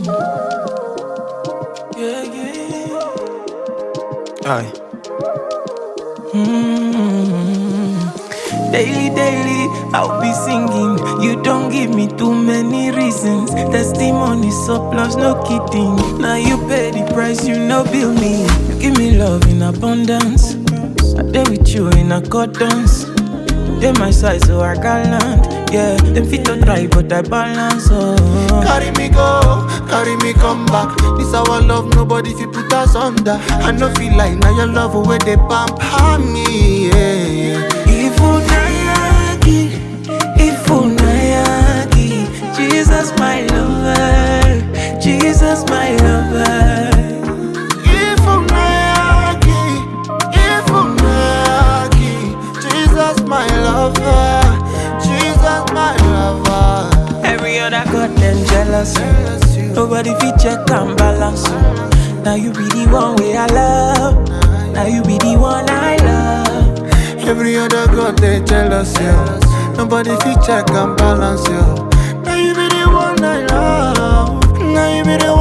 Yeah, yeah. Aye. Daily, daily, I'll be singing. You don't give me too many reasons. Testimony surplus, no kidding. Now you pay the price, you know bill me. You give me love in abundance. I day with you in accordance. They my size, so I gallant. Yeah, them fit to try, but I balance. Oh, Carry me go, carry me come back. This our love, nobody fi put us under. I no feel like now your love where they pamper me. Yeah. Ifu nayaki, Jesus my lover, Jesus my lover. Jesus my lover, Jesus my lover. Every other god them jealous. Nobody fit check and balance. Now you be the one way I love. Now you be the one I love. Every other god they jealous, yeah. Nobody fit check and balance, yeah. Now you be the one I love. Now you be the